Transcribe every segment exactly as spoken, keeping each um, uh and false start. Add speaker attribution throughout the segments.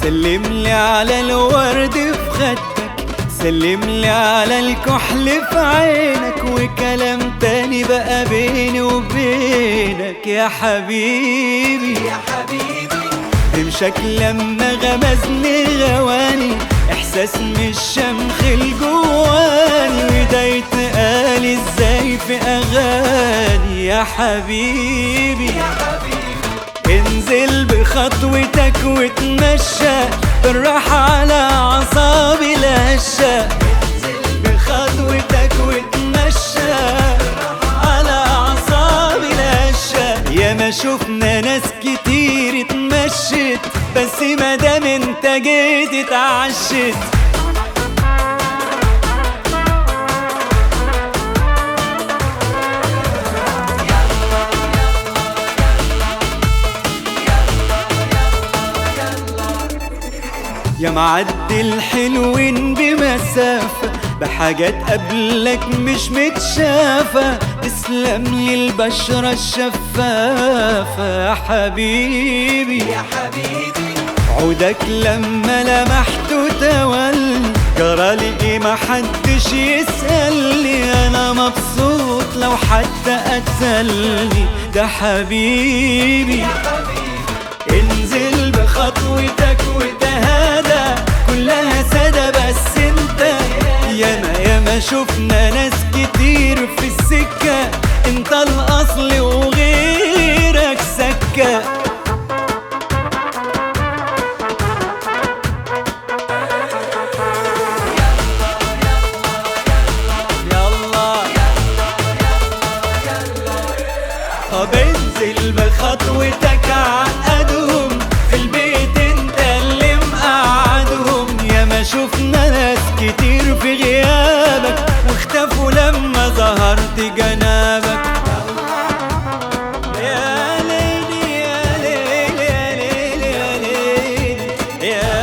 Speaker 1: سلملي على الورد في خدك، سلملي على الكحل في عينك، وكلام تاني بقى بيني وبينك يا حبيبي
Speaker 2: يا حبيبي.
Speaker 1: رمشك لما غمزني غواني، احساس مش شمخ الجواني، وده يتقال ازاي في اغاني يا حبيبي
Speaker 2: يا حبيبي.
Speaker 1: انزل بخطوتك وتمشى بالراحة على اعصابي الهشة، انزل بخطوتك وتمشى على اعصابي الهشة. يا ما شفنا ناس كتير اتمشت، بس مادام انت جيت اتعشت. يا معدي الحلوين بمسافة، بحاجات قبلك مش متشافة، تسلم لي البشرة الشفافة يا حبيبي
Speaker 2: يا حبيبي.
Speaker 1: عودك لما لمحته تولي، جرالي ايه محدش يسألني، انا مبسوط لو حتى قتلني ده حبيبي.
Speaker 2: يا حبيبي.
Speaker 1: انزل بخطوتك وتهادى، كلها سادة بس انت ياما ياما شفنا ناس كتير في السكة، انت الاصل وغيرك سكة. طب انزل بخطوتك عقدهم، في البيت انت اللي مقعدهم، يا ما شفنا ناس كتير في غيابك، واختفوا لما ظهرت جنابك. يا ليلي يا ليلي يا ليلي يا ليلي يا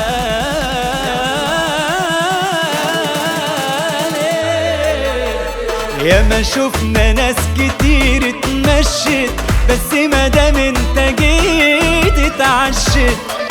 Speaker 1: ليلي. يا ما شفنا ناس كتير اتمشت، بس مادام انت جيت اتعشت.